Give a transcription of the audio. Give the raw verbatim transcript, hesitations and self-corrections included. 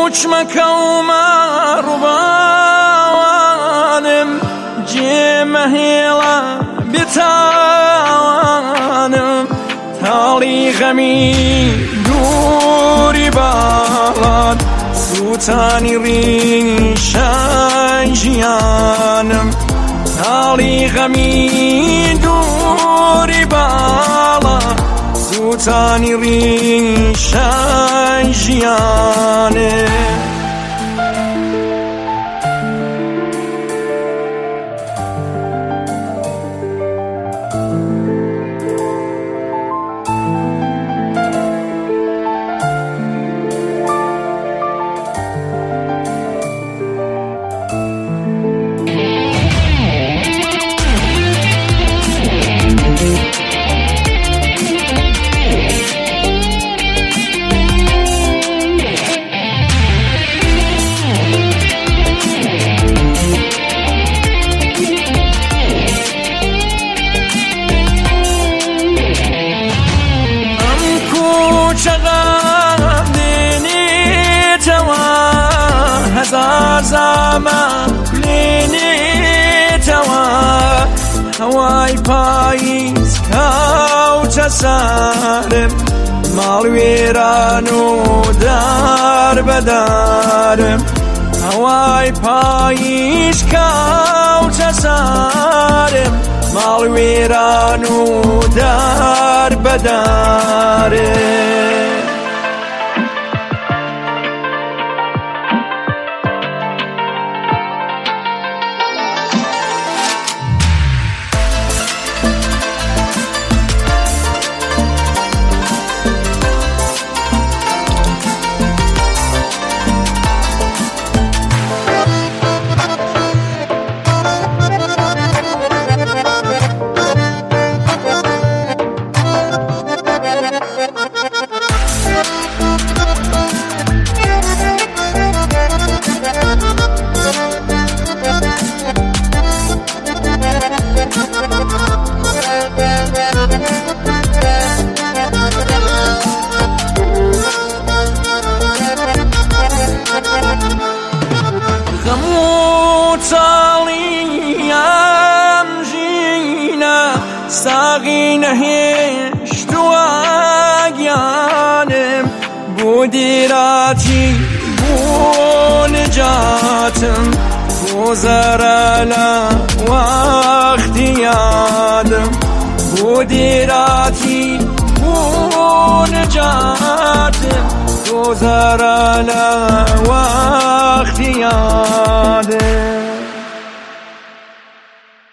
مكة ومربانم جيم هيلا بتاوانم تالي غمي دوري بالان سوتاني ريشان جيانم تالي غمي دوري بالان سوتاني ريشان جيانم هزار زمان ليني توا هواي بايز كاو تسارم مال ويرانو دار بدارم هواي بايز كاو تسارم مال ويرانو دار بدارم ساقين هيش دواقيانم بوديراتي بونجاتم وزرالا واختيادم بوديراتي بونجاتم وزرالا واختيادم